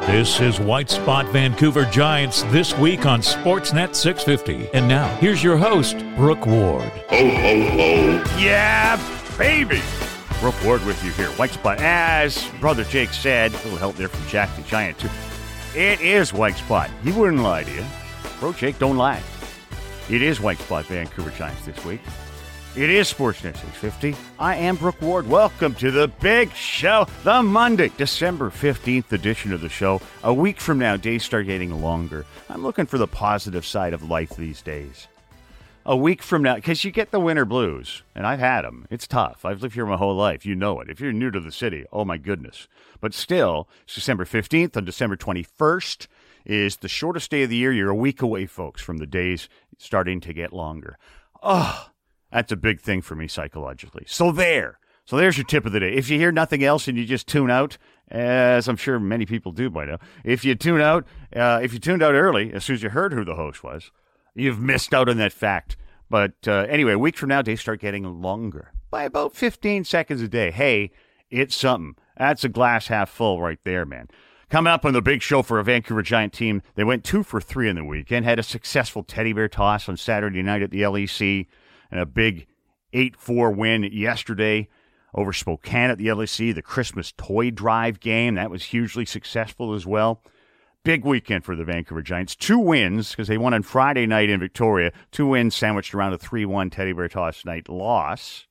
This is White Spot Vancouver Giants this week on Sportsnet 650. And now, here's your host, Brooke Ward. Ho, ho, ho. Yeah, baby. Brooke Ward with you here. White Spot, as Brother Jake said, a little help there from Jack the Giant, too. It is White Spot. He wouldn't lie to you. Bro, Jake, don't lie. It is White Spot Vancouver Giants this week. It is Sportsnet 650. I am Brooke Ward. Welcome to the big show, the Monday, December 15th edition of the show. A week from now, days start getting longer. I'm looking for the positive side of life these days. A week from now, because you get the winter blues, and I've had them. It's tough. I've lived here my whole life. You know it. If you're new to the city, oh my goodness. But still, it's December 15th. On December 21st is the shortest day of the year. You're a week away, folks, from the days starting to get longer. Oh, that's a big thing for me psychologically. So there's your tip of the day. If you hear nothing else and you just tune out, as I'm sure many people do by now, if you tuned out early, as soon as you heard who the host was, you've missed out on that fact. But anyway, a week from now, days start getting longer by about 15 seconds a day. Hey, it's something. That's a glass half full right there, man. Coming up on the big show for a Vancouver Giant team, they went 2 for 3 in the weekend, had a successful teddy bear toss on Saturday night at the LEC, and a big 8-4 win yesterday over Spokane at the LEC, the Christmas toy drive game. That was hugely successful as well. Big weekend for the Vancouver Giants. 2 wins, because they won on Friday night in Victoria. 2 wins sandwiched around a 3-1 teddy bear toss night loss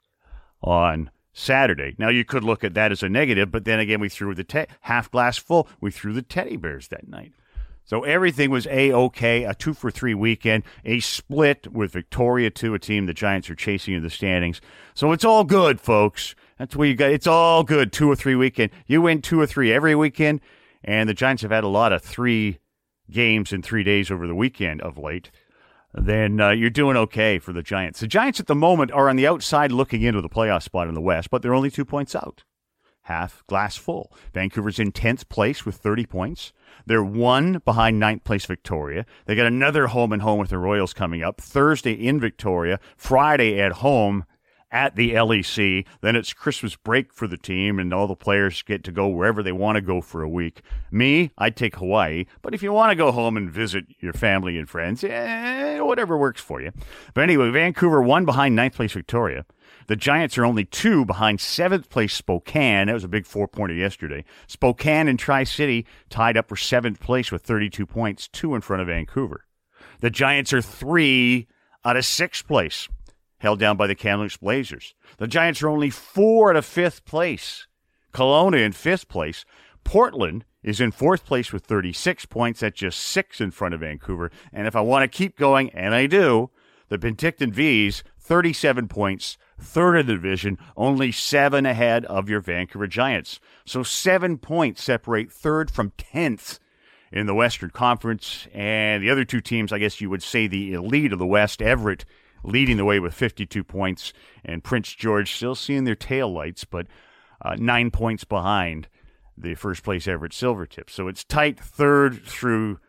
on Saturday. Now, you could look at that as a negative, but then again, we threw the half glass full. We threw the teddy bears that night. So everything was A-OK, a 2 for 3 weekend, a split with Victoria, too, a team the Giants are chasing in the standings. So it's all good, folks. That's what you got. It's all good, 2 or 3 weekend. You win 2 or 3 every weekend, and the Giants have had a lot of 3 games in 3 days over the weekend of late. Then you're doing okay for the Giants. The Giants at the moment are on the outside looking into the playoff spot in the West, but they're only 2 points out. Half glass full. Vancouver's in 10th place with 30 points. They're 1 behind 9th place Victoria. They got another home-and-home with the Royals coming up. Thursday in Victoria. Friday at home at the LEC. Then it's Christmas break for the team, and all the players get to go wherever they want to go for a week. Me, I'd take Hawaii. But if you want to go home and visit your family and friends, whatever works for you. But anyway, Vancouver 1 behind 9th place Victoria. The Giants are only 2 behind 7th place Spokane. That was a big 4-pointer yesterday. Spokane and Tri-City tied up for 7th place with 32 points, 2 in front of Vancouver. The Giants are 3 out of 6th place, held down by the Kamloops Blazers. The Giants are only 4 out of 5th place. Kelowna in 5th place. Portland is in 4th place with 36 points. That's just 6 in front of Vancouver. And if I want to keep going, and I do, the Penticton Vees, 37 points, 3rd in the division, only 7 ahead of your Vancouver Giants. So 7 points separate 3rd from 10th in the Western Conference. And the other 2 teams, I guess you would say the elite of the West, Everett leading the way with 52 points, and Prince George still seeing their taillights, but 9 points behind the first place Everett Silvertips. So it's tight 3rd through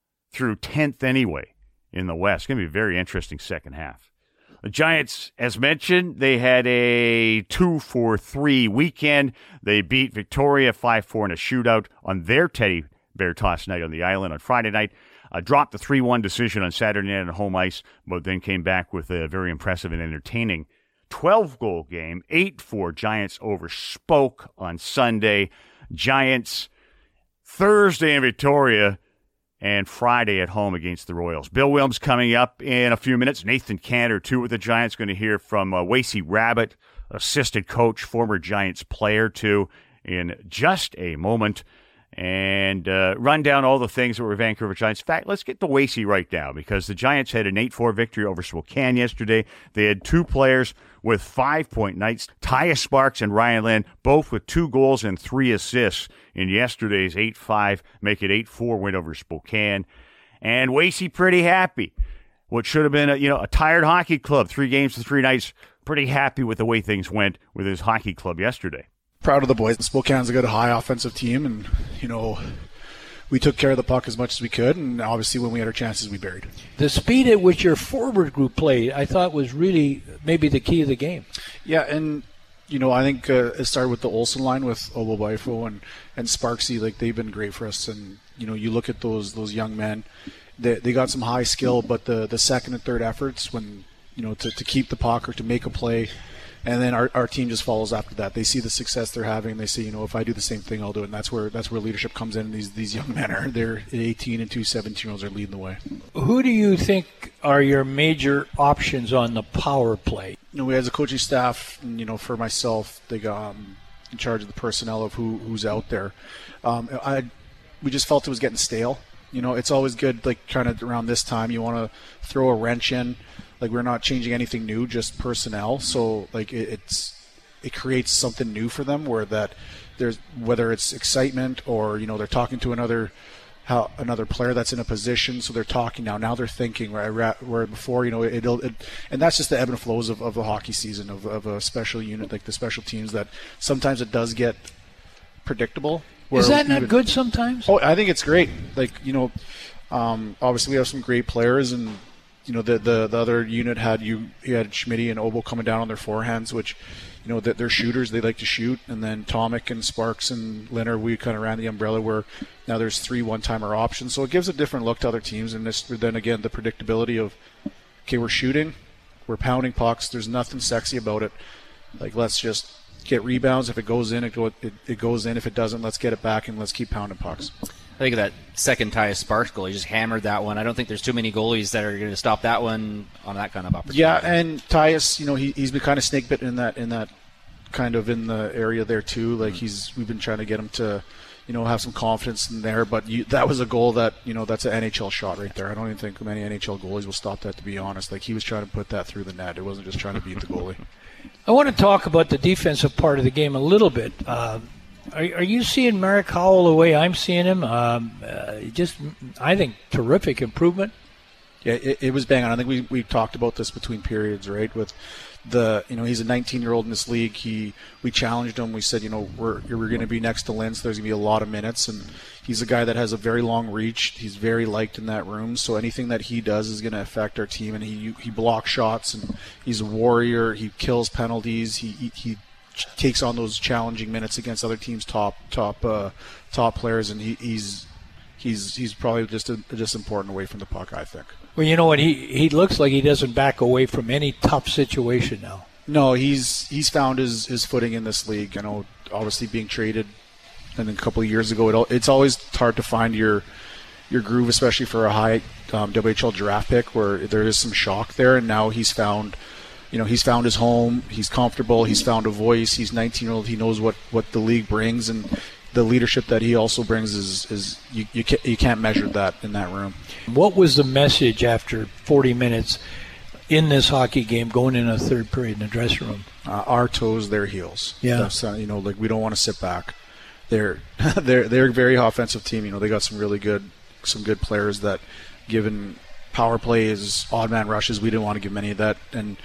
10th anyway in the West. It's going to be a very interesting second half. The Giants, as mentioned, they had a 2 for 3 weekend. They beat Victoria 5-4 in a shootout on their teddy bear toss night on the island on Friday night. Dropped the 3-1 decision on Saturday night on home ice, but then came back with a very impressive and entertaining 12-goal game. 8-4 Giants over Spoke on Sunday. Giants Thursday in Victoria, and Friday at home against the Royals. Bill Wilms coming up in a few minutes. Nathan Cantor, too, with the Giants. Going to hear from Wasey Rabbit, assistant coach, former Giants player, too, in just a moment. And run down all the things that were Vancouver Giants. In fact, let's get the Wasey right now, because the Giants had an 8-4 victory over Spokane yesterday. They had 2 players with 5-point nights, Tyus Sparks and Ryan Lynn, both with 2 goals and 3 assists in yesterday's 8-5, make it 8-4 win over Spokane. And Wasey pretty happy. What should have been a tired hockey club, 3 games to 3 nights, pretty happy with the way things went with his hockey club yesterday. Proud of the boys. Spokane's a good high offensive team, and we took care of the puck as much as we could, and obviously when we had our chances, we buried. The speed at which your forward group played, I thought was really maybe the key of the game. Yeah, and I think it started with the Olsen line with Obo Bifo and Sparksy. Like, they've been great for us. And, you look at those young men, they got some high skill, but the second and third efforts when, to keep the puck or to make a play, and then our team just follows after that. They see the success they're having, and they say, if I do the same thing, I'll do it. And that's where leadership comes in. These young men they're 18 and 2 17-year-olds are leading the way. Who do you think are your major options on the power play? We as a coaching staff, and, for myself, they got in charge of the personnel of who's out there. We just felt it was getting stale. It's always good, like, kind of around this time, you want to throw a wrench in. Like, we're not changing anything new, just personnel. So, like, it creates something new for them where that there's, whether it's excitement or, they're talking to another player that's in a position, so they're talking now. Now they're thinking, where before, and that's just the ebb and flows of the hockey season, of a special unit, like the special teams, that sometimes it does get predictable. Is that not good sometimes? Oh, I think it's great. Like, obviously we have some great players, and the other unit had Schmitty and Obo coming down on their forehands, which, that they're shooters. They like to shoot. And then Tomic and Sparks and Leonard, we kind of ran the umbrella where now there's 3 one-timer options. So it gives a different look to other teams. And then again, the predictability of, okay, we're shooting, we're pounding pucks. There's nothing sexy about it. Like, let's just get rebounds. If it goes in, it goes in. If it doesn't, let's get it back and let's keep pounding pucks. I think of that second Tyus Sparks goal. He just hammered that one. I don't think there's too many goalies that are going to stop that one on that kind of opportunity. Yeah, and Tyus, he's been kind of snake bitten in that kind of in the area there too. Like, we've been trying to get him to, have some confidence in there. But that was a goal that, that's an NHL shot right there. I don't even think many NHL goalies will stop that, to be honest. Like, he was trying to put that through the net. It wasn't just trying to beat the goalie. I want to talk about the defensive part of the game a little bit. Are you seeing Marek Howell the way I'm seeing him? I think, terrific improvement. Yeah, it was bang on. I think we talked about this between periods, right? With he's a 19-year-old in this league. We challenged him. We said, we're going to be next to Lentz. There's going to be a lot of minutes, and he's a guy that has a very long reach. He's very liked in that room. So anything that he does is going to affect our team. And he blocks shots, and he's a warrior. He kills penalties. He takes on those challenging minutes against other teams' top players, and he's probably just important away from the puck, I think. Well, you know what? He looks like he doesn't back away from any tough situation now. No, he's found his footing in this league. Obviously being traded, and a couple of years ago, it's always hard to find your groove, especially for a high WHL draft pick, where there is some shock there. And now he's found his home. He's comfortable. He's found a voice. He's 19-year-old. He knows what the league brings, and the leadership that he also brings is you can't measure that in that room. What was the message after 40 minutes in this hockey game, going in a third period in the dressing room? Our toes, their heels. Yeah. That's, like, we don't want to sit back. They're a very offensive team. They got some good players that, given power plays, odd man rushes, we didn't want to give many of that. And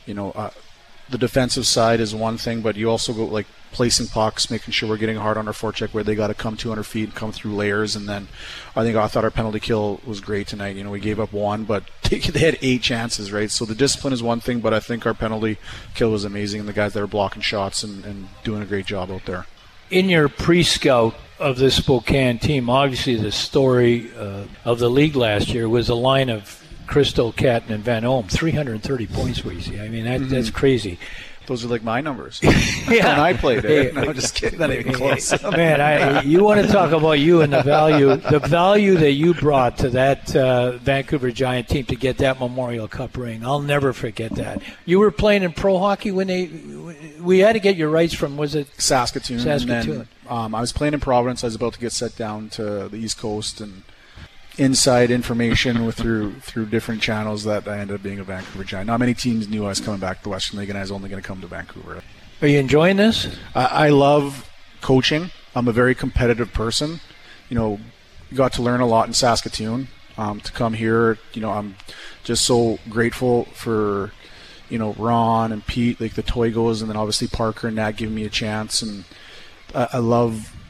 the defensive side is one thing, but you also go, like, placing pucks, making sure we're getting hard on our forecheck where they got to come 200 feet and come through layers. And then I thought our penalty kill was great tonight. We gave up 1, but they had 8 chances, right? So the discipline is one thing, but I think our penalty kill was amazing, and the guys that are blocking shots and doing a great job out there. In your pre-scout of this Spokane team, obviously the story of the league last year was the line of Crystal, Catton, and Van Ohm. 330 points, Weezy. I mean, that's crazy. Those are like my numbers. When I played it. No, I'm just kidding. Not even close. Man, you want to talk about you and the value that you brought to that Vancouver Giant team to get that Memorial Cup ring. I'll never forget that. You were playing in pro hockey when we had to get your rights from, was it? Saskatoon. And then, I was playing in Providence. I was about to get set down to the East Coast, and inside information through different channels that I ended up being a Vancouver Giant. Not many teams knew I was coming back to the Western League, and I was only going to come to Vancouver. Are you enjoying this? I love coaching. I'm a very competitive person. Got to learn a lot in Saskatoon. To come here, I'm just so grateful for, Ron and Pete, like the Toygos, and then obviously Parker and Nat giving me a chance. And I love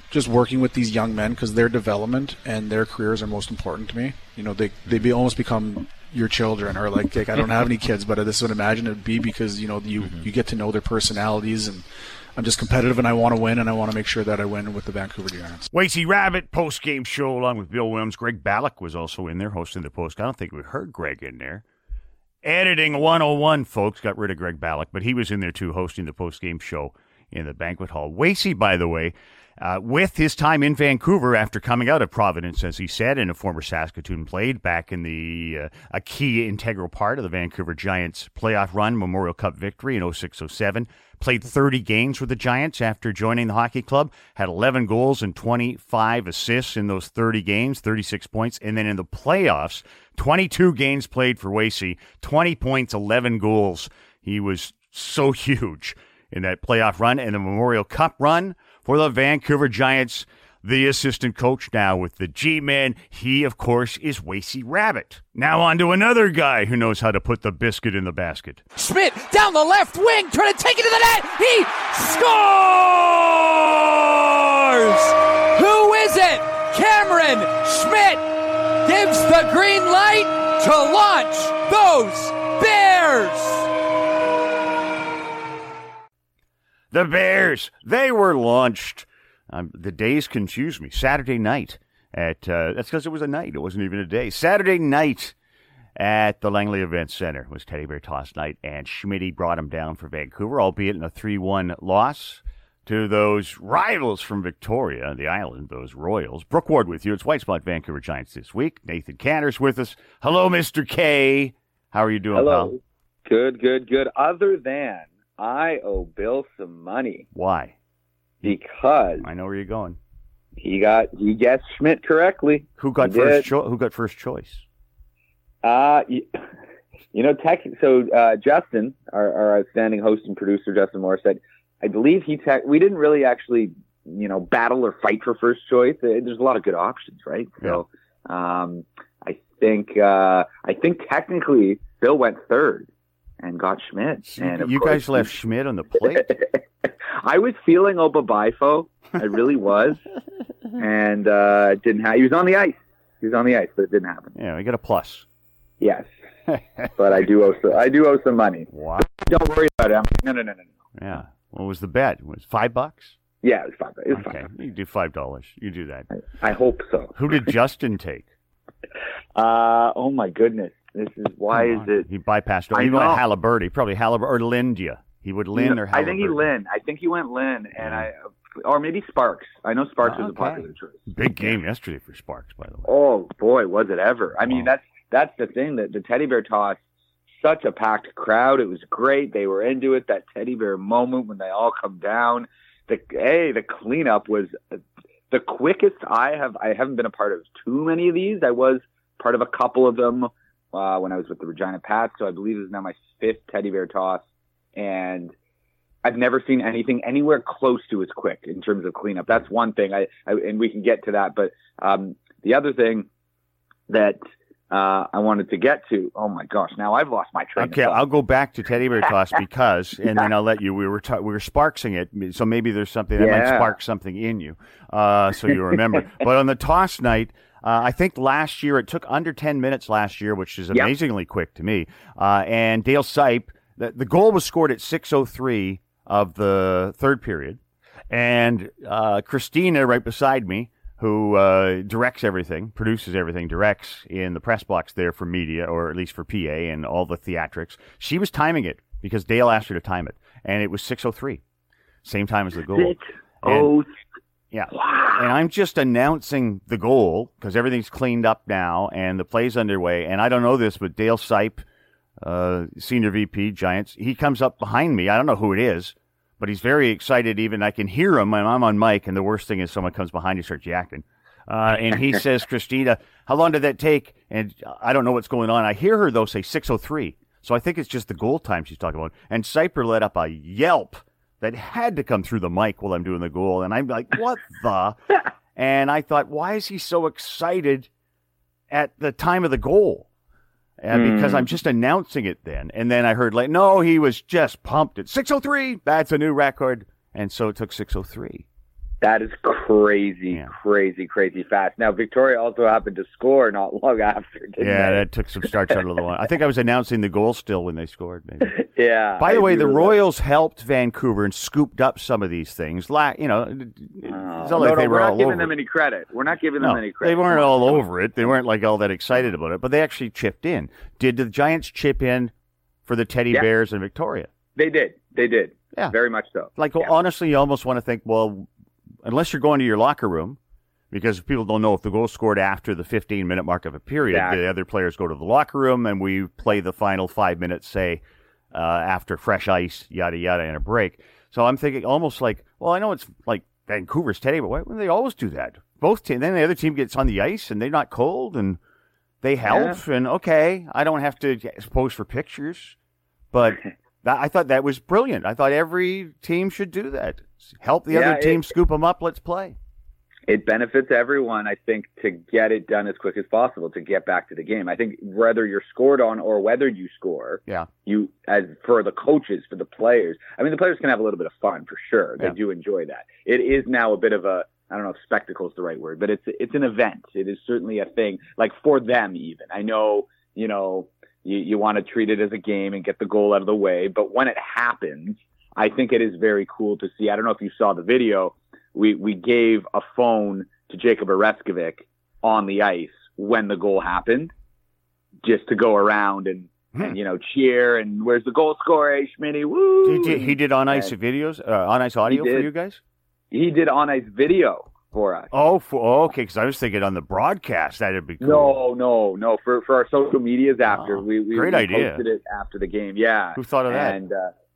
just working with these young men, because their development and their careers are most important to me. You know, they almost become your children, or like I don't have any kids, but this would imagine it would be, because you know you get to know their personalities, and I'm just competitive and I want to win, and I want to make sure that I win with the Vancouver Giants. Wacey Rabbit post-game show along with Bill Williams. Greg Ballack was also in there hosting the post. I don't think we heard Greg in there. Editing 101, folks. Got rid of Greg Ballack, but he was in there too, hosting the post-game show in the banquet hall. Wacey, by the way, with his time in Vancouver after coming out of Providence, as he said, and a former Saskatoon, played back in the a key integral part of the Vancouver Giants playoff run, Memorial Cup victory in 06-07. Played 30 games with the Giants after joining the hockey club, had 11 goals and 25 assists in those 30 games, 36 points. And then in the playoffs, 22 games played for Wacey, 20 points, 11 goals. He was so huge in that playoff run and the Memorial Cup run for the Vancouver Giants. The assistant coach now with the G-Men. He, of course, is Wacey Rabbit. Now on to another guy who knows how to put the biscuit in the basket. Schmidt down the left wing, trying to take it to the net. He scores! Who is it? Cameron Schmidt gives the green light to launch those Bears. The Bears, they were launched. The days confuse me. Saturday night at, that's because it was a night. It wasn't even a day. Saturday night at the Langley Event Center was Teddy Bear Toss night, and Schmitty brought him down for Vancouver, albeit in a 3-1 loss to those rivals from Victoria, the island, those Royals. Brooke Ward with you. It's White Spot Vancouver Giants this week. Nathan Cantor's with us. Hello, Mr. K. How are you doing, Hello. pal? Good. Other than I owe Bill some money. Why? Because I know where you're going. He guessed Schmidt correctly. Who got first choice? Justin, our outstanding host and producer, Justin Moore, said, I believe we didn't really actually, battle or fight for first choice. There's a lot of good options, right? Yeah. So, I think technically Bill went third and got Schmidt. And you guys left Schmidt on the plate. I was feeling Obabifo. I really was. And it didn't happen. He was on the ice, but it didn't happen. Yeah, we got a plus. Yes. But I do owe some money. Wow. Don't worry about it. No. Yeah. What was the bet? Was it $5? Yeah, it was $5. Okay, you do $5. You do that. I hope so. Who did Justin take? Oh my goodness. This is why is it? He bypassed. He went Halliburton. Probably Halliburton or Lindia. He would Lynn or Halliburton. I think he went Lynn, and or maybe Sparks. I know Sparks was a popular choice. Big game yesterday for Sparks, by the way. Oh boy, was it ever! I mean, that's the thing, that the Teddy Bear Toss, such a packed crowd. It was great. They were into it. That Teddy Bear moment when they all come down. The cleanup was the quickest I haven't been a part of too many of these. I was part of a couple of them when I was with the Regina Pats. So I believe this is now my 5th Teddy Bear Toss. And I've never seen anything anywhere close to as quick in terms of cleanup. That's one thing, and we can get to that. But the other thing that I wanted to get to, oh my gosh, now I've lost my train of thought. I'll go back to Teddy Bear Toss because, and then I'll let you. We were sparksing it, so maybe there's something that might spark something in you, so you remember. But on the toss night, I think last year it took under 10 minutes last year, which is amazingly quick to me. And Dale Sipe. The goal was scored at 6:03 of the third period, and Christina, right beside me, who directs everything, produces everything, directs in the press box there for media, or at least for PA and all the theatrics, she was timing it because Dale asked her to time it, and it was 6:03, same time as the goal. Yeah, wow. And I'm just announcing the goal because everything's cleaned up now and the play's underway, and I don't know this, but Dale Sipe, Senior VP, Giants, he comes up behind me. I don't know who it is, but he's very excited. Even I can hear him, and I'm on mic, and the worst thing is someone comes behind you, starts yakking. And he says, Christina, how long did that take? And I don't know what's going on. I hear her, though, say 6:03. So I think it's just the goal time she's talking about. And Siper let up a yelp that had to come through the mic while I'm doing the goal. And I'm like, what the? And I thought, why is he so excited at the time of the goal? Because I'm just announcing it then. And then I heard, no, he was just pumped at 6:03. That's a new record. And so it took 6:03. That is crazy fast. Now, Victoria also happened to score not long after, didn't they? That took some starts out of the line. I think I was announcing the goal still when they scored, maybe. Yeah. By the way, the Royals helped Vancouver and scooped up some of these things. We're not giving them any credit. We're not giving them any credit. They weren't all over it. They weren't like all that excited about it, but they actually chipped in. Did the Giants chip in for the Teddy Bears and Victoria? They did. Yeah. Very much so. Honestly, you almost want to think, well, unless you're going to your locker room, because people don't know if the goal scored after the 15-minute mark of a period, the other players go to the locker room and we play the final 5 minutes, say, after fresh ice, yada, yada, and a break. So I'm thinking almost like, well, I know it's like Vancouver's Teddy, but why wouldn't they always do that? Both teams, then the other team gets on the ice and they're not cold and they help. And okay, I don't have to pose for pictures, but I thought that was brilliant. I thought every team should do that. Help the other team, scoop them up, let's play. It benefits everyone, I think, to get it done as quick as possible, to get back to the game. I think whether you're scored on or whether you score, you, as for the coaches, for the players, I mean, the players can have a little bit of fun for sure. They do enjoy that. It is now a bit of a, I don't know if spectacle is the right word, but it's an event. It is certainly a thing, like for them even. I know, you want to treat it as a game and get the goal out of the way, but when it happens, I think it is very cool to see. I don't know if you saw the video. We gave a phone to Jacob Oreskovic on the ice when the goal happened, just to go around and cheer and where's the goal scorer, Schmitty, woo! He did on ice videos, on ice audio for you guys. He did on ice video for us. Okay, because I was thinking on the broadcast that'd be cool. No. For our social medias after we idea. Posted it after the game. Yeah. Who thought of that? And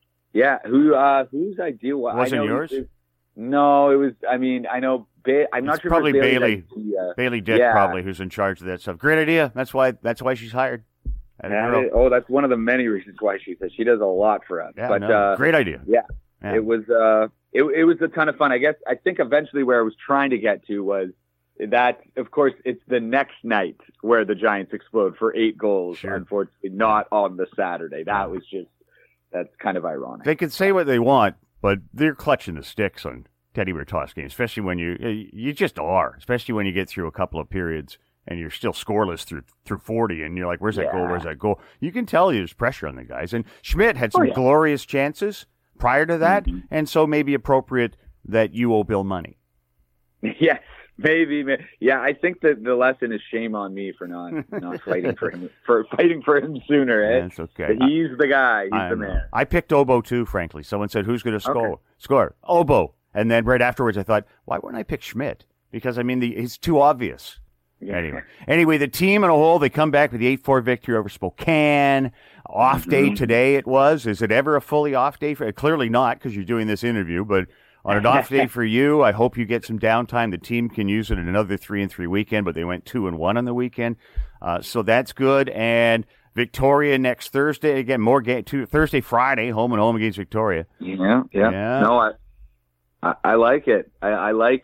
whose idea was? Wasn't yours? No, it was. I mean, I know. I'm not sure. Probably Bailey. Bailey Dick, probably, who's in charge of that stuff. Great idea. That's why she's hired. That's one of the many reasons why she does a lot for us. Yeah, great idea. Yeah. It was. It was a ton of fun. I think eventually where I was trying to get to was that, of course, it's the next night where the Giants explode for 8 goals. Sure. Unfortunately, not on the Saturday. That's kind of ironic. They can say what they want, but they're clutching the sticks on Teddy Bear Toss games, especially when you just are, especially when you get through a couple of periods and you're still scoreless through 40, and you're like, where's that goal? Where's that goal? You can tell there's pressure on the guys. And Schmidt had some glorious chances prior to that, and so maybe appropriate that you owe Bill money. Yes, maybe. Yeah, I think that the lesson is shame on me for not fighting for him, for fighting for him sooner. Eh? That's okay. But he's the guy. He's the man. I picked Obo too, frankly. Someone said, who's going to score? Obo. And then right afterwards, I thought, why wouldn't I pick Schmidt? Because, I mean, it's too obvious. Yeah. Anyway, the team in a whole, they come back with the 8-4 victory over Spokane. Off day today it was. Is it ever a fully off day? Clearly not, because you're doing this interview. But on an off day for you, I hope you get some downtime. The team can use it in another 3-3 weekend, but they went 2-1 on the weekend. So that's good. And Victoria next Thursday. Again, more game. Thursday, Friday, home and home against Victoria. Yeah. No, I like it. I like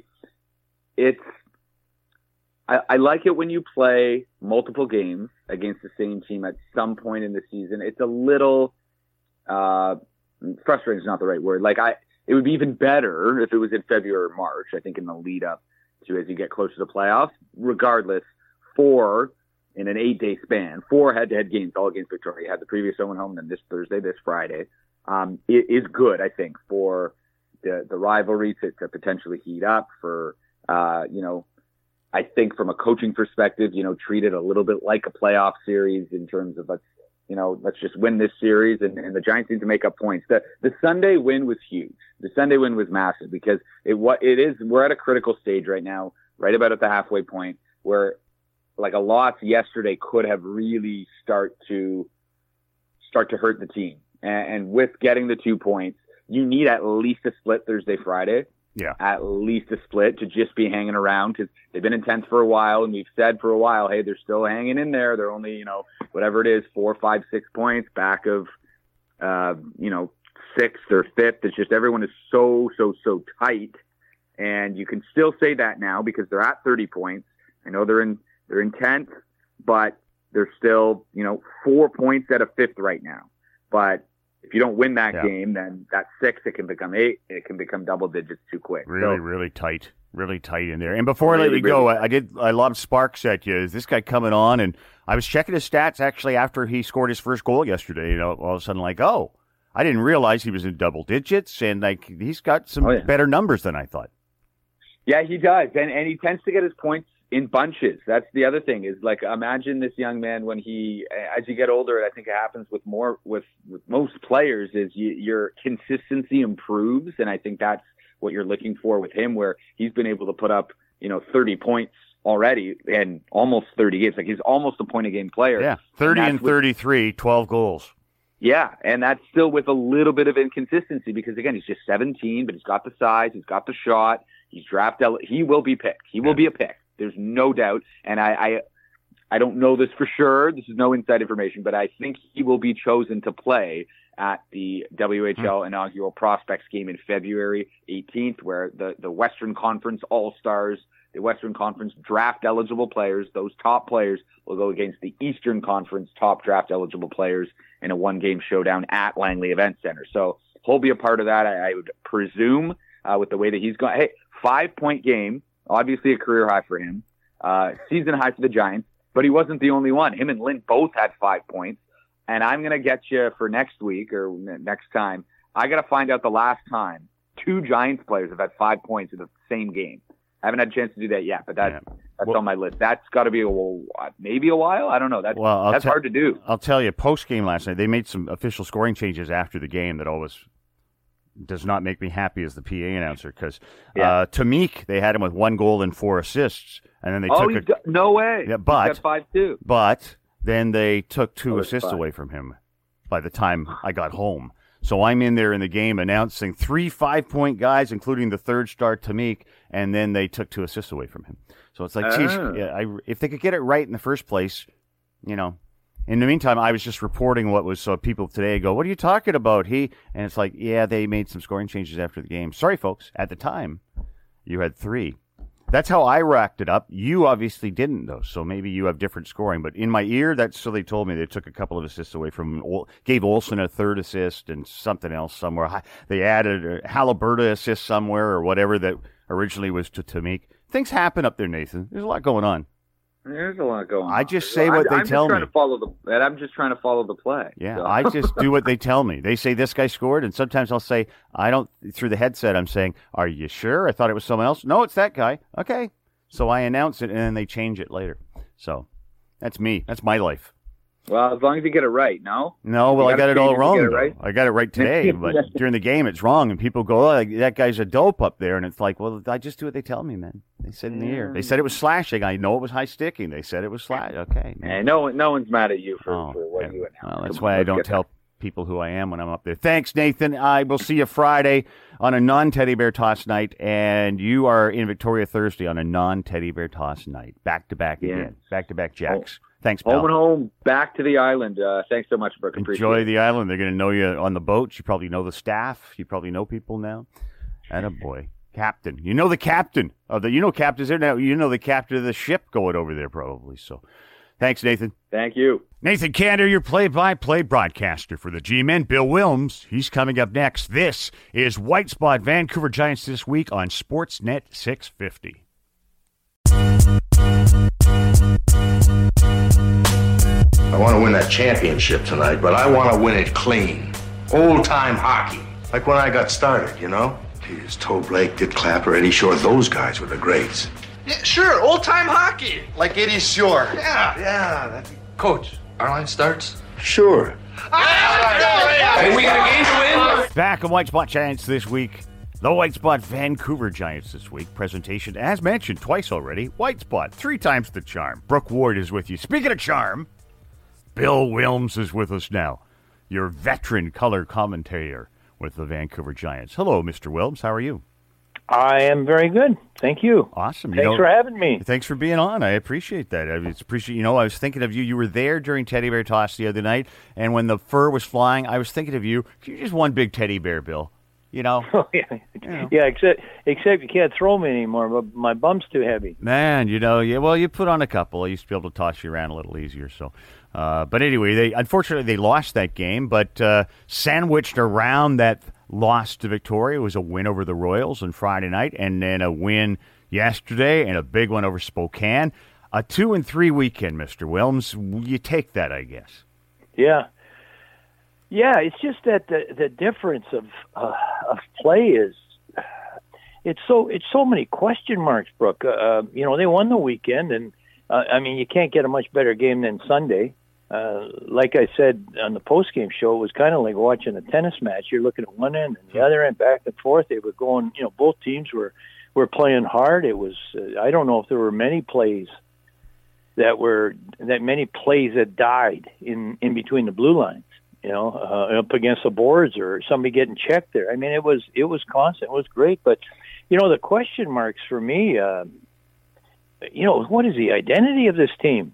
I like it when you play multiple games against the same team at some point in the season. It's a little frustrating is not the right word. It would be even better if it was in February or March, I think, in the lead up to as you get closer to playoffs. Regardless, 4 in an 8-day span, 4 head-to-head games all against Victoria. You had the previous home and home, then this Thursday, this Friday. It is good, I think, for the rivalry to potentially heat up for, I think from a coaching perspective, treat it a little bit like a playoff series in terms of let's just win this series, and the Giants need to make up points. The Sunday win was huge. The Sunday win was massive because we're at a critical stage right now, right about at the halfway point where like a loss yesterday could have really start to hurt the team. And with getting the 2 points, you need at least a split Thursday, Friday. Yeah. At least a split to just be hanging around because they've been intense for a while, and we've said for a while, hey, they're still hanging in there. They're only, whatever it is, 4, 5, 6 points back of, 6th or 5th. It's just everyone is so tight, and you can still say that now because they're at 30 points. I know they're in 10th, but they're still, 4 points out of 5th right now. But If you don't win that game, then that 6, it can become 8. It can become double digits too quick. Really tight in there. And before I let you go, I lobbed sparks at you. Is this guy coming on? And I was checking his stats actually after he scored his first goal yesterday. All of a sudden, I didn't realize he was in double digits, and he's got some better numbers than I thought. Yeah, he does, and he tends to get his points in bunches. That's the other thing is imagine this young man when as you get older, I think it happens with most players is your consistency improves. And I think that's what you're looking for with him, where he's been able to put up, 30 points already and almost 30 games. He's almost a point a game player. Yeah. 30 and 33, 12 goals. Yeah. And that's still with a little bit of inconsistency because again, he's just 17, but he's got the size, he's got the shot, he's draft eligible. He will be picked. He will be a pick. There's no doubt. And I don't know this for sure. This is no inside information, but I think he will be chosen to play at the WHL inaugural prospects game in February 18th, where the Western Conference All-Stars, the Western Conference draft eligible players, those top players will go against the Eastern Conference top draft eligible players in a one-game showdown at Langley Event Center. So he'll be a part of that, I would presume, with the way that he's going. Hey, 5-point game. Obviously a career high for him, season high for the Giants, but he wasn't the only one. Him and Lynn both had 5 points, and I'm going to get you for next week or next time. I got to find out the last time 2 Giants players have had 5 points in the same game. I haven't had a chance to do that yet, but that's on my list. That's got to be maybe a while. I don't know. That's hard to do. I'll tell you, post-game last night, they made some official scoring changes after the game that always does not make me happy as the PA announcer because Tamik, they had him with 1 goal and 4 assists, and then they took no way. Yeah, but he's got 5 too. But then they took 2 assists away from him by the time I got home. So I'm in there in the game announcing 3 5-point guys, including the third star Tamik, and then they took 2 assists away from him. So it's geez, if they could get it right in the first place, In the meantime, I was just reporting what was, so people today go, what are you talking about? And it's they made some scoring changes after the game. Sorry, folks. At the time, you had 3. That's how I racked it up. You obviously didn't, though, so maybe you have different scoring. But in my ear, so they told me they took a couple of assists away from gave Olsen a 3rd assist and something else somewhere. They added a Haliburton assist somewhere or whatever that originally was to Tamik. Things happen up there, Nathan. There's a lot going on. There's a lot going on. I just say what they tell me. I'm just trying to follow the play. Yeah, so. I just do what they tell me. They say this guy scored, and sometimes I'll say, through the headset, I'm saying, are you sure? I thought it was someone else. No, it's that guy. Okay. So I announce it, and then they change it later. So that's me. That's my life. Well, as long as you get it right, no? No, well, I got it all wrong. Right? I got it right today, but during the game, it's wrong, and people go, oh, that guy's a dope up there, and it's well, I just do what they tell me, man. They said in the ear. They said it was slashing. I know it was high sticking. They said it was slash. Okay, man. And no one's mad at you for what you announced. Well, that's why I don't tell people who I am when I'm up there. Thanks, Nathan. I will see you Friday on a non-Teddy Bear Toss night, and you are in Victoria Thursday on a non-Teddy Bear Toss night. Back-to-back again. Back-to-back Jacks. Thanks, pal. Home and home, back to the island. Thanks so much, Brooke. Enjoy the island. They're going to know you on the boat. You probably know the staff. You probably know people now. Attaboy. Captain. You know the captain. Captain's there now. You know the captain of the ship going over there probably. So thanks, Nathan. Thank you. Nathan Cantor, your play-by-play broadcaster for the G-Men. Bill Wilms, he's coming up next. This is White Spot Vancouver Giants This Week on Sportsnet 650. I want to win that championship tonight, but I want to win it clean. Old-time hockey. Like when I got started, Geez, Toe Blake, Dick Clapper, Eddie Shore, those guys were the greats. Yeah, sure, old-time hockey. Like Eddie Shore. Yeah. Coach, our line starts? Sure. And we got a game to win? Back on White Spot Giants this week. The White Spot Vancouver Giants this week. Presentation, as mentioned twice already, White Spot, 3 times the charm. Brooke Ward is with you. Speaking of charm, Bill Wilms is with us now, your veteran color commentator with the Vancouver Giants. Hello, Mr. Wilms. How are you? I am very good. Thank you. Awesome. Thanks for having me. Thanks for being on. I appreciate that. I was thinking of you. You were there during Teddy Bear Toss the other night, and when the fur was flying, I was thinking of you. You're just one big teddy bear, Bill. You know. Yeah. Except you can't throw me anymore. But my bum's too heavy. Man, well, you put on a couple. I used to be able to toss you around a little easier. So, but anyway, unfortunately they lost that game. But sandwiched around that loss to Victoria was a win over the Royals on Friday night, and then a win yesterday, and a big one over Spokane. A 2-3 weekend, Mr. Wilms. You take that, I guess. Yeah. Yeah, it's just that the difference of play is it's so many question marks, Brooke. They won the weekend, and you can't get a much better game than Sunday. Like I said on the post-game show, it was kind of like watching a tennis match. You're looking at one end and the other end, back and forth. They were going, both teams were playing hard. It was I don't know if there were many plays that died in between the blue lines. Up against the boards or somebody getting checked there. I mean, it was constant. It was great. But, the question marks for me, what is the identity of this team?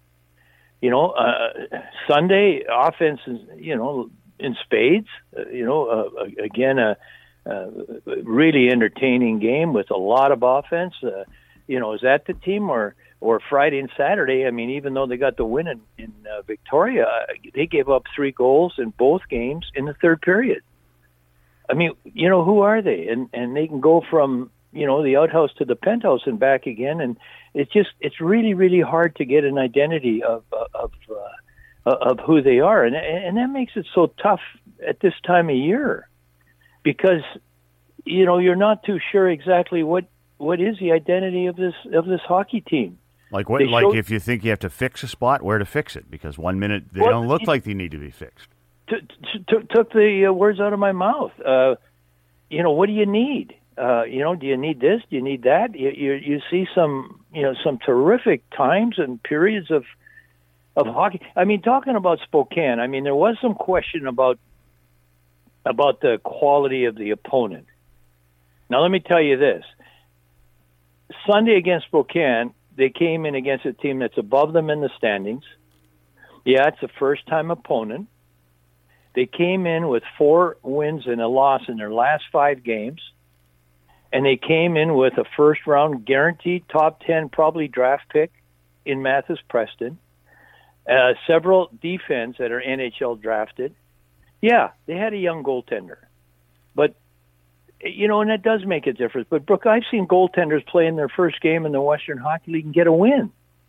Sunday offense is, in spades, again, a really entertaining game with a lot of offense. Is that the team or Friday and Saturday? I mean, even though they got the win in Victoria, they gave up 3 goals in both games in the third period. I mean, who are they? And they can go from, the outhouse to the penthouse and back again. And it's really, really hard to get an identity of who they are. And that makes it so tough at this time of year because, you're not too sure exactly what is the identity of this hockey team. Like what? If you think you have to fix a spot, where to fix it? Because 1 minute they don't look like they need to be fixed. Took the words out of my mouth. What do you need? Do you need this? Do you need that? You see some terrific times and periods of hockey. I mean, talking about Spokane, I mean, there was some question about the quality of the opponent. Now, let me tell you this. Sunday against Spokane, they came in against a team that's above them in the standings. Yeah, it's a first-time opponent. They came in with 4 wins and a loss in their last 5 games. And they came in with a first-round guaranteed top 10 probably draft pick in Mathis Preston. Several defense that are NHL drafted. Yeah, they had a young goaltender. But and that does make a difference. But, Brooke, I've seen goaltenders play in their first game in the Western Hockey League and get a win.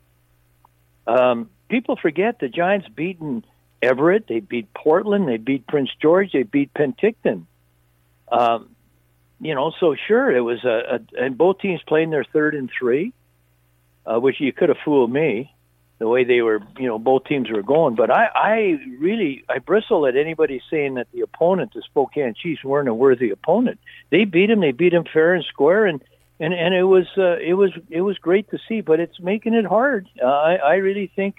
People forget the Giants beaten Everett. They beat Portland. They beat Prince George. They beat Penticton. So sure, it was and both teams playing their 3rd and 3, which you could have fooled me the way they were, both teams were going. But I bristle at anybody saying that the opponent, the Spokane Chiefs, weren't a worthy opponent. They beat them fair and square, and it was great to see. But it's making it hard. I really think,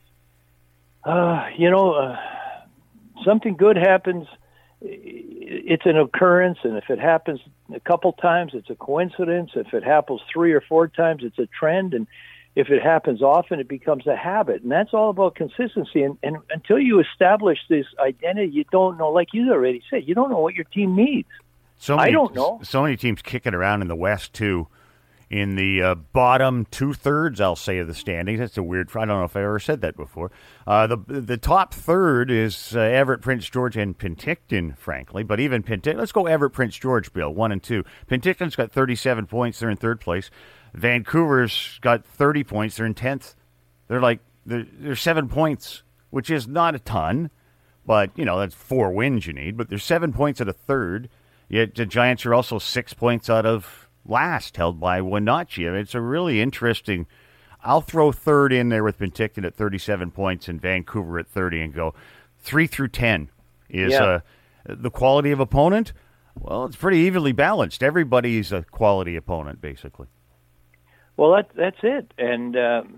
something good happens. It's an occurrence, and if it happens a couple times, it's a coincidence. If it happens 3 or 4 times, it's a trend, and if it happens often, it becomes a habit. And that's all about consistency. And until you establish this identity, you don't know, like you already said, you don't know what your team needs. I don't know. So many teams kicking around in the West, too. In the bottom 2/3, I'll say, of the standings. That's a weird. I don't know if I ever said that before. The top third is Everett, Prince George, and Penticton, frankly. But even Penticton, let's go Everett, Prince George, Bill, 1 and 2. Penticton's got 37 points. They're in 3rd place. Vancouver's got 30 points. They're in 10th. They're 7 points, which is not a ton, but that's 4 wins you need. But there's 7 points at a third. Yet the Giants are also 6 points out of last, held by Wenatchee. I mean, it's a really interesting. I'll throw 3rd in there with Penticton at 37 points and Vancouver at 30 and go 3 through 10 is the quality of opponent. Well, it's pretty evenly balanced. Everybody's a quality opponent, basically. Well, that's it, and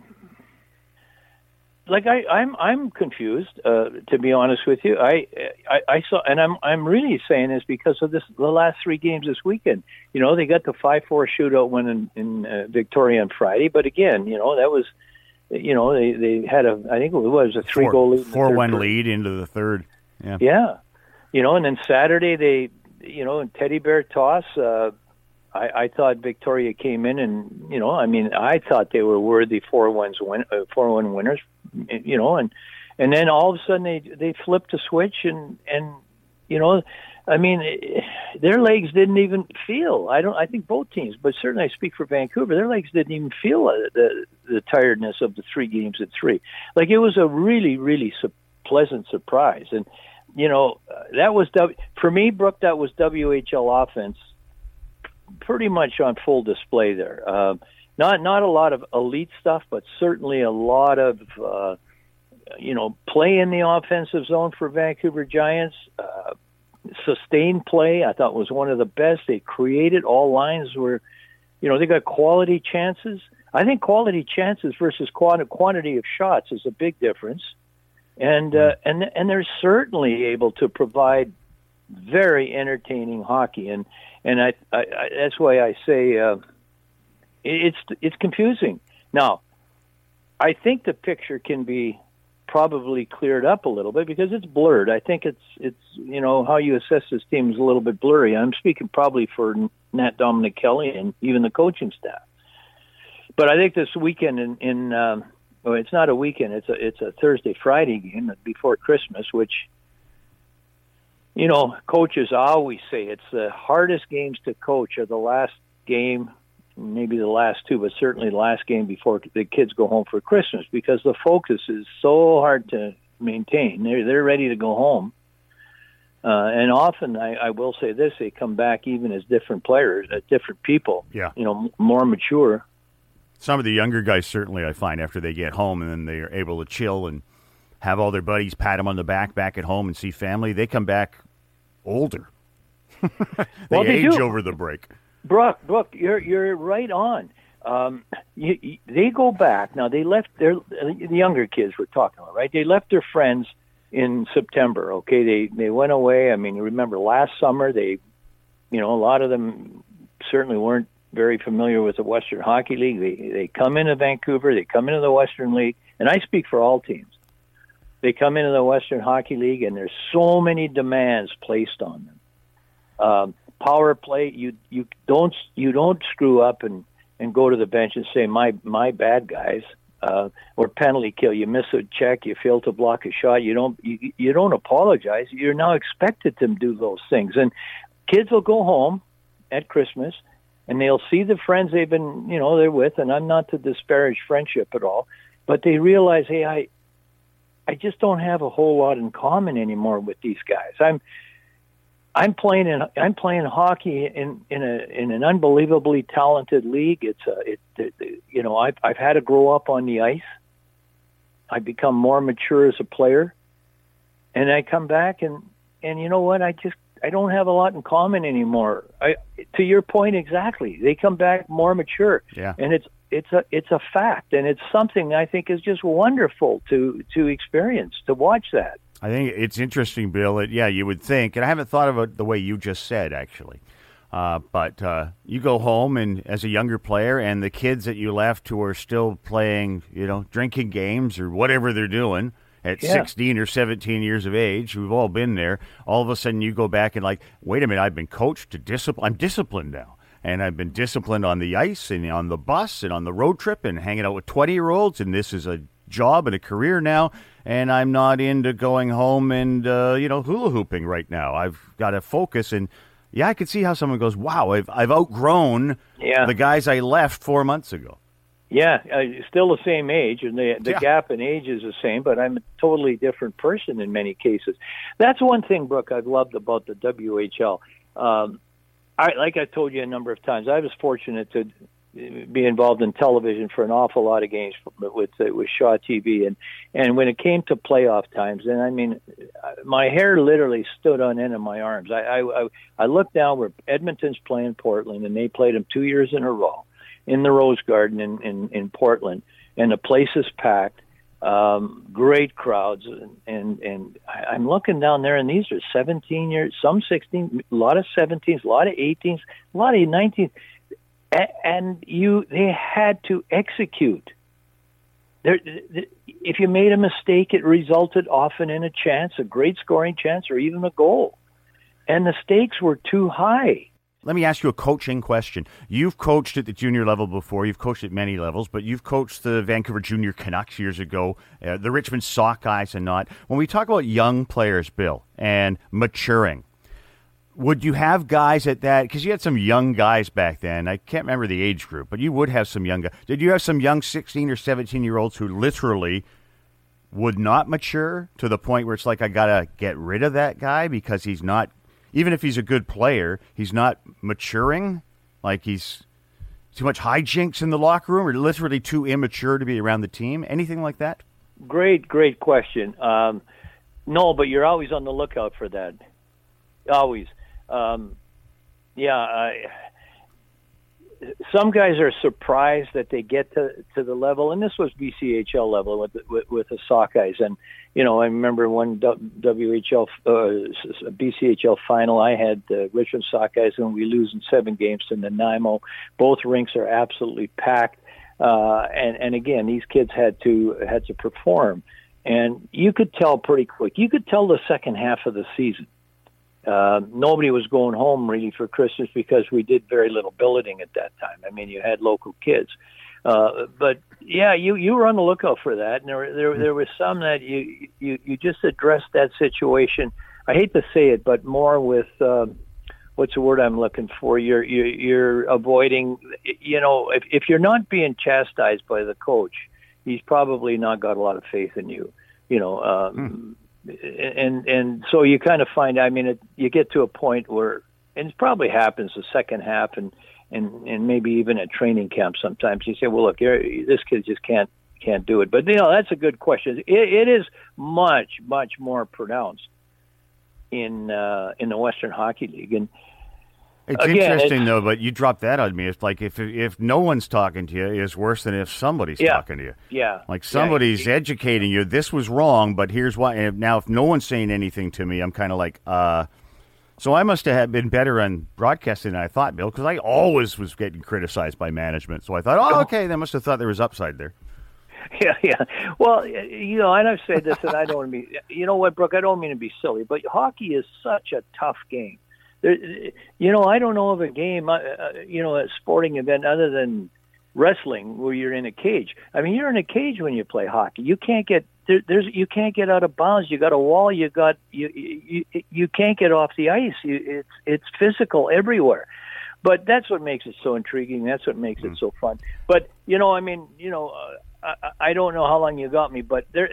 I'm confused, to be honest with you. I saw, and I'm really saying this because of the last 3 games this weekend. They got the 5-4 shootout win in Victoria on Friday, but again, that was, they had I think it was a 3-goal lead, 4-1 lead into the third. Yeah, and then Saturday in Teddy Bear toss, I thought Victoria came in and, I thought they were worthy 4-1 winners, and then all of a sudden they flipped a switch and their legs didn't even feel. I think both teams, but certainly I speak for Vancouver. Their legs didn't even feel the tiredness of the 3 games at 3. Like, it was a really, really pleasant surprise. And that was for me, Brooke. That was WHL offense, pretty much on full display there. Not a lot of elite stuff, but certainly a lot of play in the offensive zone for Vancouver Giants. Sustained play, I thought, was one of the best. They created, all lines were, they got quality chances. I think quality chances versus quantity of shots is a big difference. And they're certainly able to provide very entertaining hockey, and I that's why I say it's confusing. Now, I think the picture can be probably cleared up a little bit because it's blurred. I think it's how you assess this team is a little bit blurry. I'm speaking probably for Nat Dominic Kelly and even the coaching staff. But I think this weekend it's not a weekend. It's a Thursday, Friday game before Christmas, which, coaches always say it's the hardest games to coach are the last game, maybe the last 2, but certainly the last game before the kids go home for Christmas, because the focus is so hard to maintain. They're ready to go home. And often, I will say this, they come back even as different players, different people, more mature. Some of the younger guys, certainly, I find, after they get home and then they're able to chill and have all their buddies pat them on the back at home and see family, they come back older. they age over the break. Brooke, you're right on. They go back. Now, they left the younger kids we're talking about, right? They left their friends in September, okay? They went away. I mean, you remember last summer, a lot of them certainly weren't very familiar with the Western Hockey League. They come into Vancouver, they come into the Western League, and I speak for all teams. They come into the Western Hockey League, and there's so many demands placed on them. Power play, you don't screw up and go to the bench and say my bad guys, or penalty kill. You miss a check, you fail to block a shot. You don't apologize. You're now expected to do those things, and kids will go home at Christmas. And they'll see the friends they've been, they're with, and I'm not to disparage friendship at all, but they realize, hey, I just don't have a whole lot in common anymore with these guys. I'm playing hockey in an unbelievably talented league. I've had to grow up on the ice. I've become more mature as a player, and I come back and you know what? I don't have a lot in common anymore. To your point exactly, they come back more mature, and it's a fact, and it's something I think is just wonderful to experience, to watch that. I think it's interesting, Bill. You would think, and I haven't thought of it the way you just said, actually. But you go home, and as a younger player, and the kids that you left who are still playing, drinking games or whatever they're doing. At 16 or 17 years of age, we've all been there. All of a sudden, you go back and wait a minute, I've been coached to discipline. I'm disciplined now. And I've been disciplined on the ice and on the bus and on the road trip and hanging out with 20-year-olds. And this is a job and a career now. And I'm not into going home and, hula hooping right now. I've got to focus. And, I could see how someone goes, wow, I've outgrown the guys I left 4 months ago. Yeah, still the same age, and the gap in age is the same, but I'm a totally different person in many cases. That's one thing, Brooke, I've loved about the WHL. Like I told you a number of times, I was fortunate to be involved in television for an awful lot of games with Shaw TV, and when it came to playoff times, and I mean, my hair literally stood on end of my arms. I looked down where Edmonton's playing Portland, and they played them 2 years in a row in the Rose Garden in Portland, and the place is packed, great crowds, and I'm looking down there, and these are 17 years, some 16, a lot of 17s, a lot of 18s, a lot of 19s, and they had to execute. If you made a mistake, it resulted often in a chance, a great scoring chance, or even a goal. and the stakes were too high. Let me ask you a coaching question. You've coached at the junior level before. You've coached at many levels, but you've coached the Vancouver Junior Canucks years ago, the Richmond Sockeyes and not. When we talk about young players, Bill, and maturing, would you have guys at that? Because you had some young guys back then. I can't remember the age group, but you would have some young guys. Did you have some young 16 or 17-year-olds who literally would not mature to the point where it's like, I got to get rid of that guy because he's not, even if he's a good player, he's not maturing? Like he's too much hijinks in the locker room or literally too immature to be around the team? Anything like that? Great question. No, but you're always on the lookout for that. Always. Some guys are surprised that they get to the level, and this was BCHL level with the Sockeyes. And I remember one BCHL final. I had the Richmond Sockeyes, and we lose in 7 games to Nanaimo. Both rinks are absolutely packed, and again, these kids had to perform, and you could tell pretty quick. You could tell the second half of the season. Nobody was going home really for Christmas because we did very little billeting at that time. I mean, you had local kids. But yeah, you were on the lookout for that. And there was some that you just addressed that situation. I hate to say it, but more with, what's the word I'm looking for? You're avoiding, if you're not being chastised by the coach, he's probably not got a lot of faith in you, And so you kind of find, you get to a point where, and it probably happens the second half and maybe even at training camp sometimes, you say, well, look, this kid just can't do it. But, that's a good question. It is much, much more pronounced in the Western Hockey League. And it's interesting, though, but you dropped that on me. It's like if no one's talking to you, it's worse than if somebody's talking to you. Yeah. Like somebody's educating you. This was wrong, but here's why. And now, if no one's saying anything to me, I'm kind of like, So I must have been better on broadcasting than I thought, Bill, because I always was getting criticized by management. So I thought, okay, they must have thought there was upside there. Yeah. Well, and I've said this, and I don't want to be, Brooke, I don't mean to be silly, but hockey is such a tough game. I don't know of a game, a sporting event other than wrestling where you're in a cage. I mean, you're in a cage when you play hockey. You can't get you can't get out of bounds. You got a wall. You can't get off the ice. It's physical everywhere. But that's what makes it so intriguing. That's what makes it so fun. But I don't know how long you got me, but there,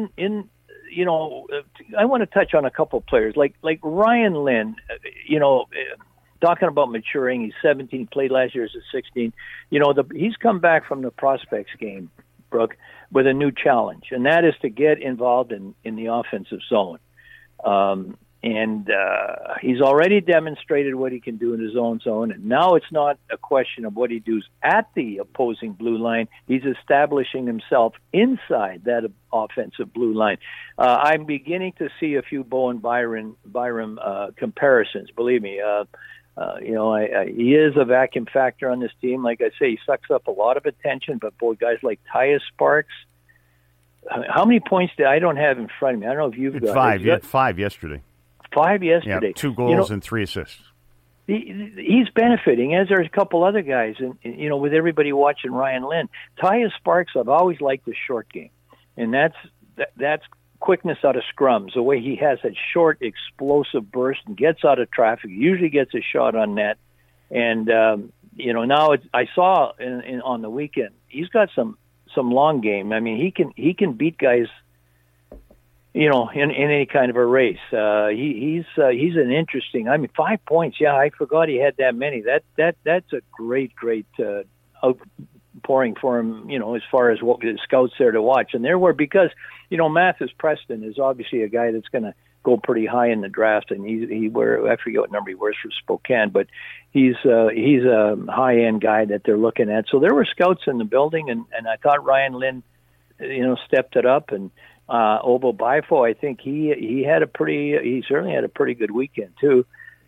I want to touch on a couple of players like Ryan Lynn, talking about maturing. He's 17, played last year as a 16. He's come back from the prospects game, Brooke, with a new challenge, and that is to get involved in the offensive zone. And he's already demonstrated what he can do in his own zone, and now it's not a question of what he does at the opposing blue line. He's establishing himself inside that offensive blue line. I'm beginning to see a few Bowen Byram comparisons. Believe me, he is a vacuum factor on this team. Like I say, he sucks up a lot of attention, but boy, guys like Tyus Sparks. How many points I don't have in front of me? I don't know if you've got 5. You had 5 yesterday. 5 yesterday. Yeah, 2 goals and 3 assists. He's benefiting, as there's a couple other guys, and with everybody watching Ryan Lynn. Tyus Sparks, I've always liked the short game, and that's quickness out of scrums. The way he has that short, explosive burst and gets out of traffic, usually gets a shot on net, and now I saw on the weekend he's got some long game. I mean, he can beat guys. In any kind of a race, he's an interesting. 5 points. Yeah, I forgot he had that many. That's a great outpouring for him. As far as what the scouts there to watch, and there were because Mathis Preston is obviously a guy that's going to go pretty high in the draft, and I forget what number he wears for Spokane, but he's a high end guy that they're looking at. So there were scouts in the building, and I thought Ryan Lynn, stepped it up and. Obo Bifo, I think he certainly had a pretty good weekend too.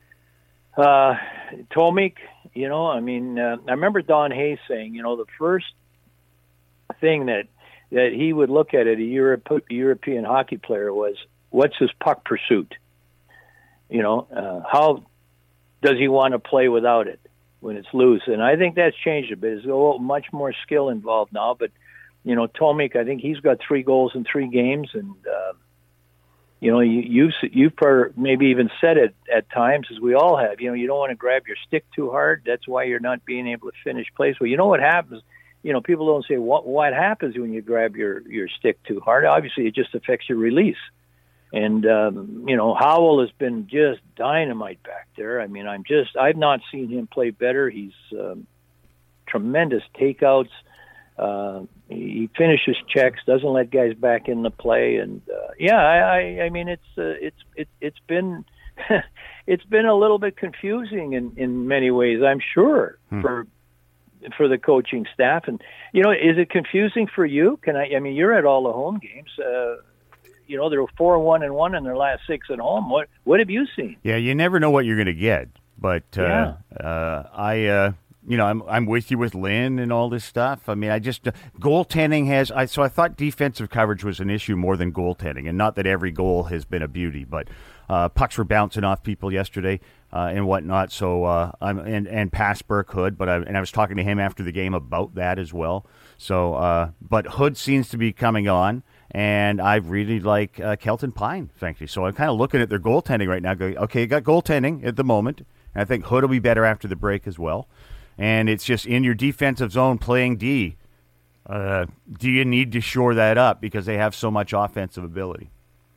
Tomik, I remember Don Hayes saying, the first thing that he would look at a European hockey player was what's his puck pursuit. How does he want to play without it when it's loose? And I think that's changed a bit. There's much more skill involved now. But, Tomic, I think he's got 3 goals in 3 games. And, you've maybe even said it at times, as we all have. You don't want to grab your stick too hard. That's why you're not being able to finish plays. Well, you know what happens? People don't say what happens when you grab your stick too hard. Obviously, it just affects your release. And, Howell has been just dynamite back there. I mean, I've not seen him play better. He's tremendous takeouts. He finishes checks, doesn't let guys back in the play. And, I mean, it's been, it's been a little bit confusing in many ways, I'm sure, for the coaching staff. And, is it confusing for you? I mean, you're at all the home games. They were 4-1-1 in their last 6 at home. What have you seen? Yeah, you never know what you're going to get. But I'm with you with Lynn and all this stuff. I mean, goaltending so I thought defensive coverage was an issue more than goaltending, and not that every goal has been a beauty, but pucks were bouncing off people yesterday and whatnot. So and past Burke Hood, I was talking to him after the game about that as well. So, but Hood seems to be coming on. And I really like Kelton Pine, frankly. So I'm kind of looking at their goaltending right now, going, okay, you got goaltending at the moment. And I think Hood will be better after the break as well. And it's just in your defensive zone playing D. Do you need to shore that up because they have so much offensive ability?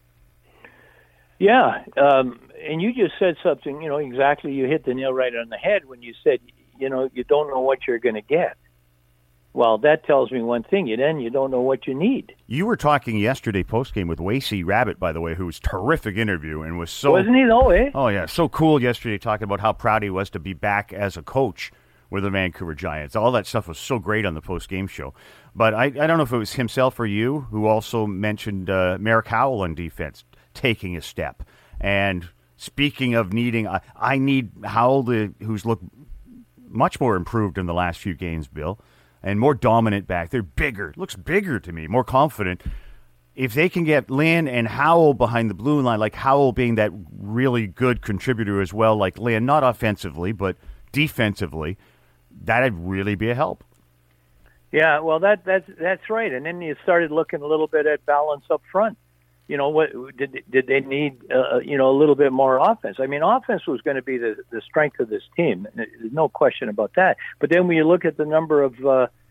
Yeah. And you just said something, exactly. You hit the nail right on the head when you said, you don't know what you're going to get. Well, that tells me one thing. You don't know what you need. You were talking yesterday postgame with Wacey Rabbit, by the way, who was a terrific interview and was so... Wasn't he, though, eh? Oh, yeah. So cool yesterday talking about how proud he was to be back as a coach with the Vancouver Giants. All that stuff was so great on the postgame show. But I don't know if it was himself or you who also mentioned Merrick Howell on defense taking a step. And speaking of needing... I need Howell, who's looked much more improved in the last few games, Bill, and more dominant back. They're bigger. Looks bigger to me, more confident. If they can get Lynn and Howell behind the blue line, like Howell being that really good contributor as well, like Lynn, not offensively, but defensively, that'd really be a help. Yeah, well, that's right. And then you started looking a little bit at balance up front. What did they need? A little bit more offense. I mean, offense was going to be the strength of this team. There's no question about that. But then when you look at the number of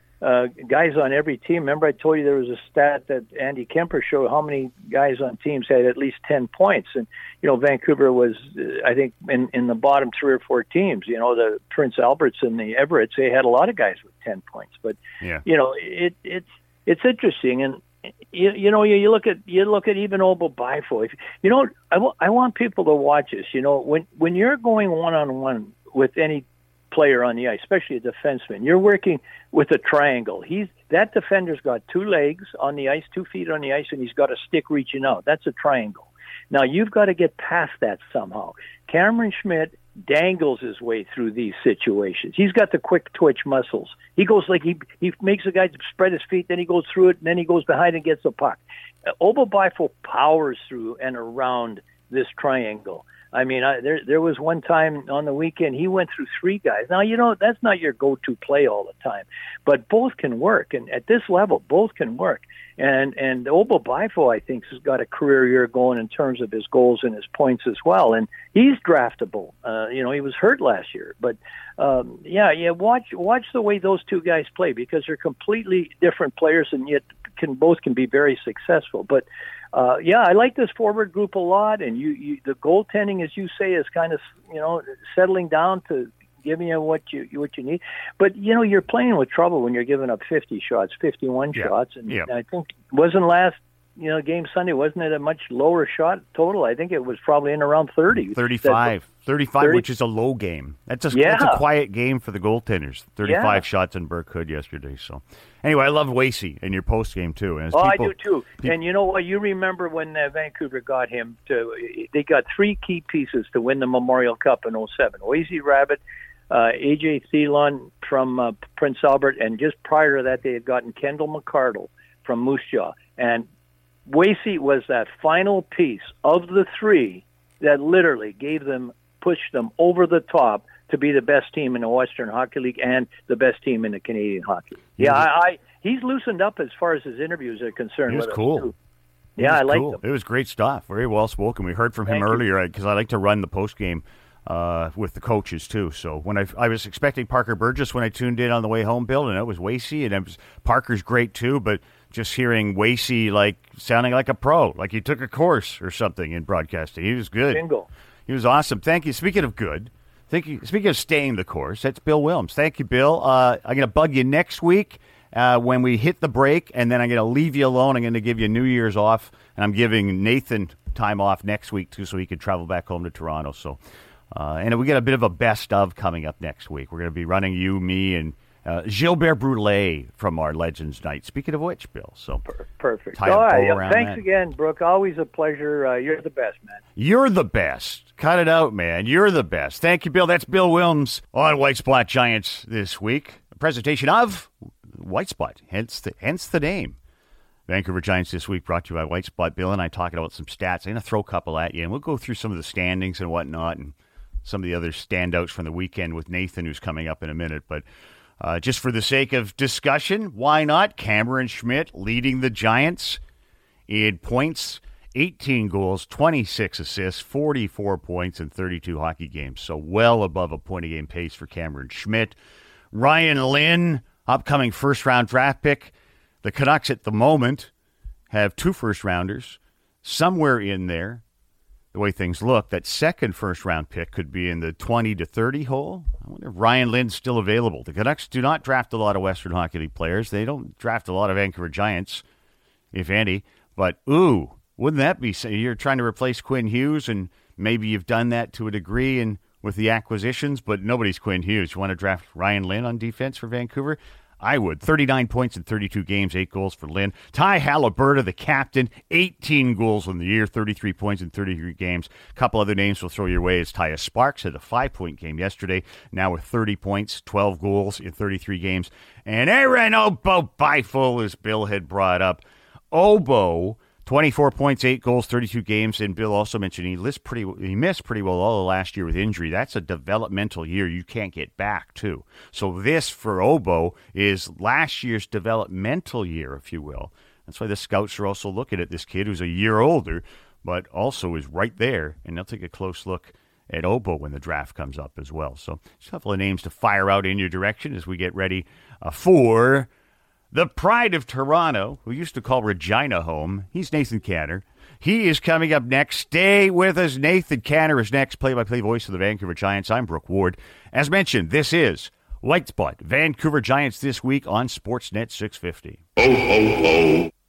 guys on every team, remember I told you there was a stat that Andy Kemper showed how many guys on teams had at least 10 points. And Vancouver was, I think, in the bottom 3 or 4 teams. The Prince Alberts and the Everetts, they had a lot of guys with 10 points. But it's interesting. And you look at even Obo Bifo. I want people to watch this. When you're going 1-on-1 with any player on the ice, especially a defenseman, you're working with a triangle. That defender's got 2 legs on the ice, 2 feet on the ice, and he's got a stick reaching out. That's a triangle. Now you've got to get past that somehow. Cameron Schmidt dangles his way through these situations. He's got the quick twitch muscles. He goes like he makes a guy spread his feet, then he goes through it, and then he goes behind and gets the puck. Obo Bifo powers through and around this triangle. I mean, there was one time on the weekend he went through 3 guys. Now, that's not your go-to play all the time, but both can work. And at this level, both can work. And Obo Bifo, I think, has got a career year going in terms of his goals and his points as well. And he's draftable. He was hurt last year. But, watch the way those 2 guys play because they're completely different players and yet both can be very successul. But, I like this forward group a lot, and the goaltending, as you say, is kind of settling down to giving you what you need. But you're playing with trouble when you're giving up 50 shots, 51 shots, and I think wasn't last game Sunday, wasn't it a much lower shot total? I think it was probably in around 30. 35, which is a low game. That's a quiet game for the goaltenders. 35 shots in Burke Hood yesterday. So anyway, I love Wacey in your post game too. And I do too. And you know what? You remember when Vancouver got him they got 3 key pieces to win the Memorial Cup in 2007. Wacey Rabbit, AJ Thielon from Prince Albert, and just prior to that, they had gotten Kendall McCardle from Moose Jaw. And Wacey was that final piece of the 3 that literally pushed them over the top to be the best team in the Western Hockey League and the best team in the Canadian Hockey League. Yeah, he's loosened up as far as his interviews are concerned. He was cool. Yeah, I liked him. It was great stuff. Very well spoken. We heard from him earlier because I like to run the post game with the coaches too. So when I was expecting Parker Burgess when I tuned in on the way home, Bill, and it was Wasey, and Parker's great too, but just hearing Wasey sounding like a pro, like he took a course or something in broadcasting. He was good. Bingo. He was awesome. Thank you. Speaking of good, speaking of staying the course, that's Bill Willems. Thank you, Bill. I'm going to bug you next week when we hit the break, and then I'm going to leave you alone. I'm going to give you New Year's off, and I'm giving Nathan time off next week too, so he can travel back home to Toronto. So, and we got a bit of a best of coming up next week. We're going to be running you, me, and Gilbert Brulé from our Legends Night. Speaking of which, Bill, so perfect. All right, thanks again, Brooke. Always a pleasure. You're the best, man. You're the best. Cut it out, man. You're the best. Thank you, Bill. That's Bill Willems on White Spot Giants this week. A presentation of White Spot, hence the name. Vancouver Giants this week brought to you by White Spot. Bill and I talking about some stats. I'm going to throw a couple at you, and we'll go through some of the standings and whatnot, and some of the other standouts from the weekend with Nathan, who's coming up in a minute, but. Just for the sake of discussion, why not? Cameron Schmidt leading the Giants in points, 18 goals, 26 assists, 44 points in 32 hockey games. So well above a point-a-game pace for Cameron Schmidt. Ryan Lynn, upcoming first-round draft pick. The Canucks at the moment have 2 first-rounders. Somewhere in there, the way things look, that second first-round pick could be in the 20 to 30 hole. I wonder if Ryan Lynn's still available. The Canucks do not draft a lot of Western Hockey League players. They don't draft a lot of Vancouver Giants, if any. But, wouldn't that be... You're trying to replace Quinn Hughes, and maybe you've done that to a degree and with the acquisitions, but nobody's Quinn Hughes. You want to draft Ryan Lynn on defense for Vancouver? I would. 39 points in 32 games, 8 goals for Lynn. Ty Haliburton, the captain, 18 goals in the year, 33 points in 33 games. A couple other names we'll throw your way is Tyus Sparks had a 5-point game yesterday, now with 30 points, 12 goals in 33 games. And Aaron Obo Byfull, as Bill had brought up. Obo, 24 points, 8 goals, 32 games, and Bill also mentioned he missed pretty well all of last year with injury. That's a developmental year you can't get back to. So this, for Obo, is last year's developmental year, if you will. That's why the scouts are also looking at this kid who's a year older, but also is right there, and they'll take a close look at Obo when the draft comes up as well. So just a couple of names to fire out in your direction as we get ready for... the pride of Toronto, who used to call Regina home. He's Nathan Canner. He is coming up next. Stay with us. Nathan Canner is next, play-by-play voice of the Vancouver Giants. I'm Brooke Ward. As mentioned, this is White Spot, Vancouver Giants this week on Sportsnet 650. Ho, ho, ho.